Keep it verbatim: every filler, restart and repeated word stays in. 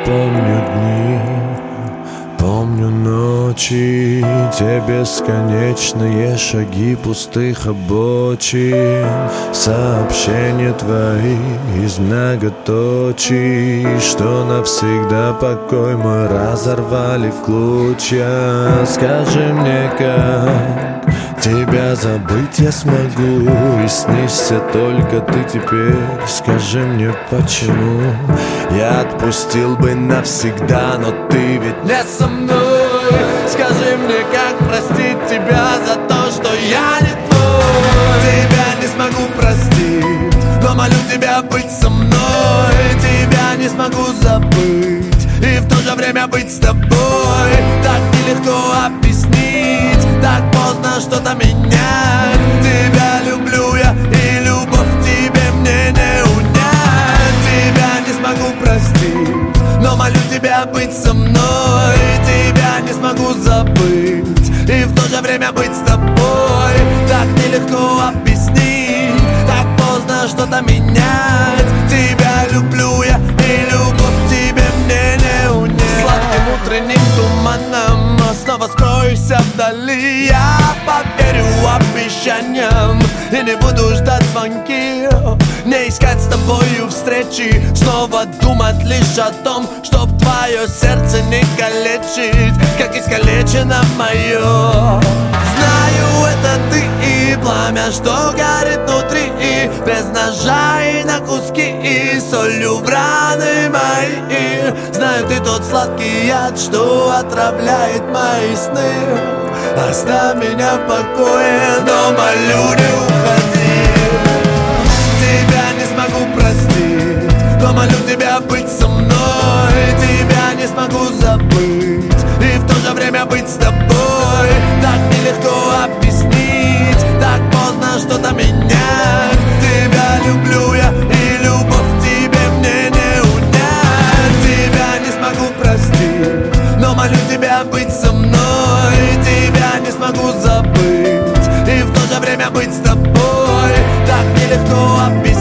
помню дни, помню ночи, те бесконечные шаги пустых обочин, сообщения твои из многоточий, что навсегда покой мой разорвали в клочья. Скажи мне, как тебя забыть я смогу, и снишься только ты теперь. Скажи мне, почему я отпустил бы навсегда, но ты ведь не со мной. Скажи мне, как простить тебя за то, что я не твой. Тебя не смогу простить, но молю тебя быть со мной. Тебя не смогу забыть и в то же время быть с тобой. Так нелегко объяснить, так поздно что-то менять. Тебя люблю я, и любовь к тебе мне не унять. Тебя не смогу простить, но молю тебя быть со мной. Тебя не смогу забыть и в то же время быть с тобой. Так нелегко объяснить, так поздно что-то менять. Тебя люблю я, и любовь к тебе мне не унять. Сладким утренним туманом снова скроешься вдали. Я поверю обещаниям и не буду ждать звонки, не искать с тобою встречи, снова думать лишь о том, чтоб твое сердце не калечить, как искалечено мое. Знаю, это ты и пламя, что горит внутри, и без ножа и на куски, и солью в раны мои. Знаю, ты тот сладкий яд, что отравляет мои сны. Оставь меня в покое, но молю, не уходи. Тебя не смогу простить, но молю тебя быть со мной. Тебя не смогу забыть и в то же время быть с тобой. Так нелегко объяснить, так поздно что-то менять. Тебя люблю я, и любовь к тебе мне не унять. Тебя не смогу простить, но молю тебя быть со мной. Тебя не смогу забыть и в то же время быть с тобой. Так нелегко объяснить,